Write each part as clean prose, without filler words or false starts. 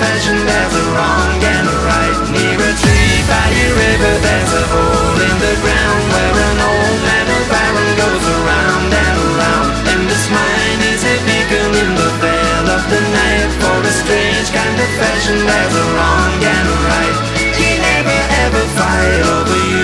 fashion, there's a wrong and a right. Near a tree by a river, there's a hole in the ground where an old man of iron goes around and around. And this mine is a beacon in the veil of the night. For a strange kind of fashion, there's a wrong and a right. He never ever fight over you.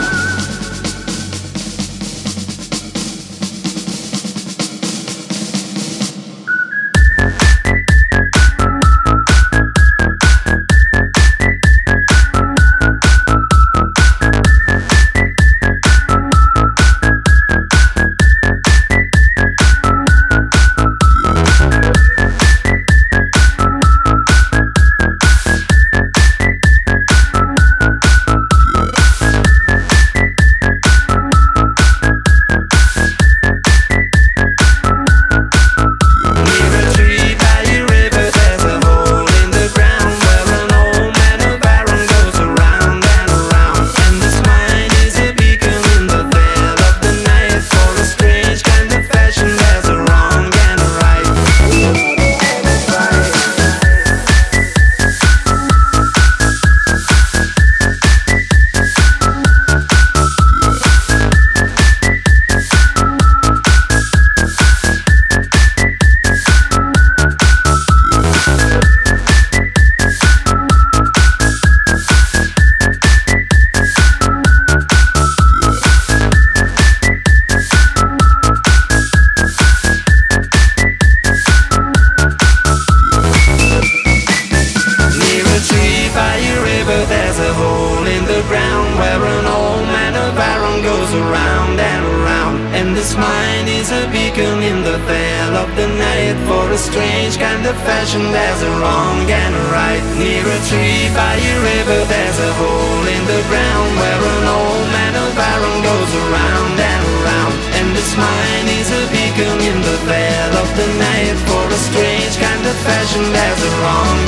There's a hole in the ground where an old man of iron goes around and around. And this mine is a beacon in the veil of the night. For a strange kind of fashion, there's a wrong and a right. Near a tree by a river, there's a hole in the ground where an old man of iron goes around and around. And this mine is a beacon in the veil of the night. For a strange kind of fashion, there's a wrong